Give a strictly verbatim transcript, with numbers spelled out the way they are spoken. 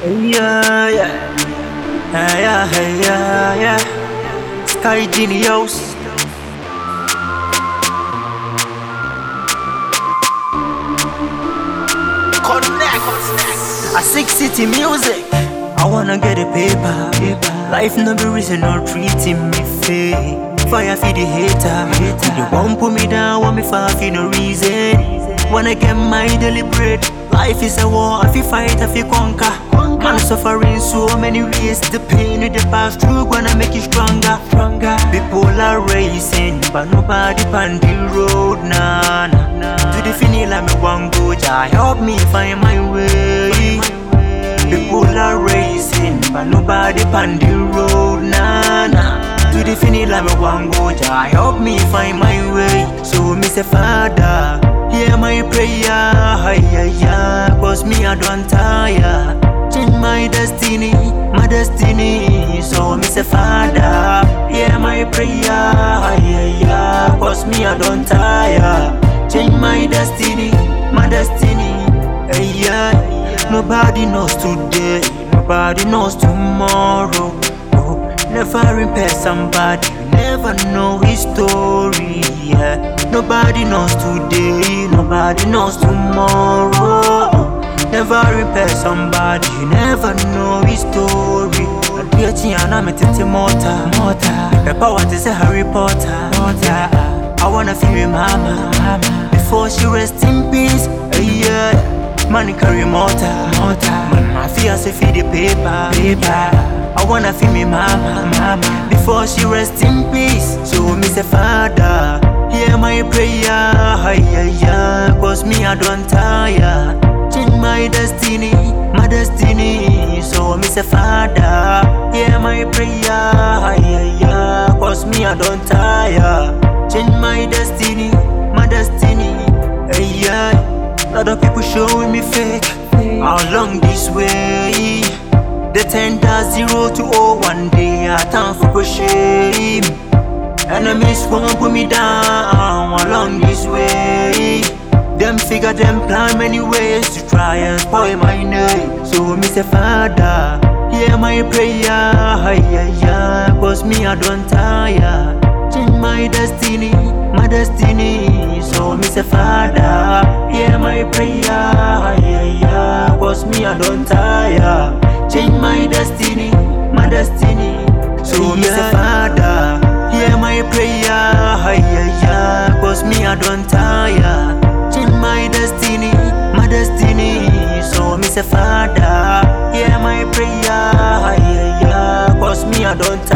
Yeah, yeah, yeah, yeah, yeah, yeah. Sky Genius. Connect. A six city music. I wanna get a paper. Life no be reason or treating me fair. Fire for the hater. They won't put me down, want me far for no reason. Wanna get my daily bread. Life is a war, I feel fight, I feel conquer. Man suffering so many ways. The pain in the past through gonna make you stronger. Stronger. People are racing, but nobody on the road, nah, nah, nah. To the finish, like me one go, Jah help me find my way. People are racing, but nobody on the road, nah, nah. To the finish, like me one go, Jah help me find my way. So me say, Father, hear my prayer, hi, hi, hi, cause me I don't tire. Change my destiny, my destiny. So me say, Father, hear my prayer, hi, hi, hi, cause me I don't tire. Change my destiny, my destiny. Hey, yeah. Nobody knows today, nobody knows tomorrow. Oh, never repair somebody, you never know his story. Yeah. Nobody knows today, nobody knows tomorrow. Never repair somebody, you never know his story. I get you and I'm a titty mortar. The power to say Harry Potter. Yeah. I wanna feel your mama, mama before she rests in peace. Yeah. Money carry mortar. Mama fear say feed the paper. I wanna feel me mama, mama before she rests in peace. So me say, Father, hear my prayer, hi, hi, hi, cause me I don't tire. Change my destiny, my destiny. So me say, Father, hear my prayer, hi, hi, hi, cause me I don't tire. Change my destiny, my destiny. Hey, yeah. Lot of people showing me fake. How long this way? The ten to zero to oh one day. I time for shame. Enemies won't put me down along this way. Them figure them plan many ways to try and spoil my name. So me say, Father, hear my prayer, hi, hi, hi, cause me I don't tire. Change my destiny, my destiny. So me say, Father, hear my prayer, hi, hi, hi, cause me I don't tire. Change my destiny, my destiny. So me say, Father, hear my prayer, hi, hi, hi, cause me I don't tire. Change my destiny, my destiny. So me say, Father, hear my prayer, hi, hi, hi, cause me I don't tire.